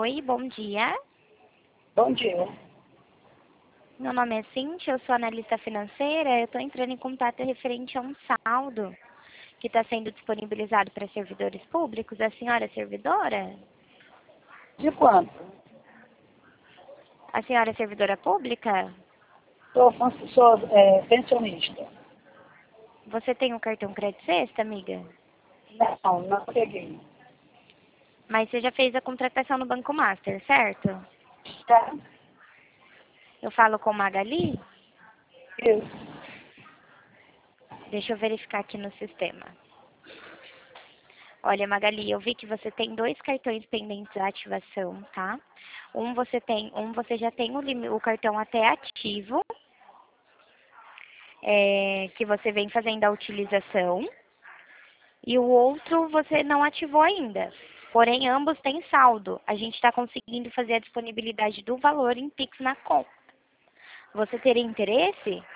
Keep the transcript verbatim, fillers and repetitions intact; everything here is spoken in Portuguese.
Oi, bom dia. Bom dia. Meu nome é Cintia, eu sou analista financeira. Eu estou entrando em contato referente a um saldo que está sendo disponibilizado para servidores públicos. A senhora é servidora? De quanto? A senhora é servidora pública? Sou, fun- sou é, pensionista. Você tem um cartão crédito sexta, amiga? Não, não peguei. Mas você já fez a contratação no Banco Master, certo? Tá? Eu falo com Magali? Isso. Deixa eu verificar aqui no sistema. Olha, Magali, eu vi que você tem dois cartões pendentes de ativação, tá? Um você tem, um você já tem o, limi- o cartão até ativo, é, que você vem fazendo a utilização, e o outro você não ativou ainda. Porém, ambos têm saldo. A gente está conseguindo fazer a disponibilidade do valor em Pix na conta. Você teria interesse?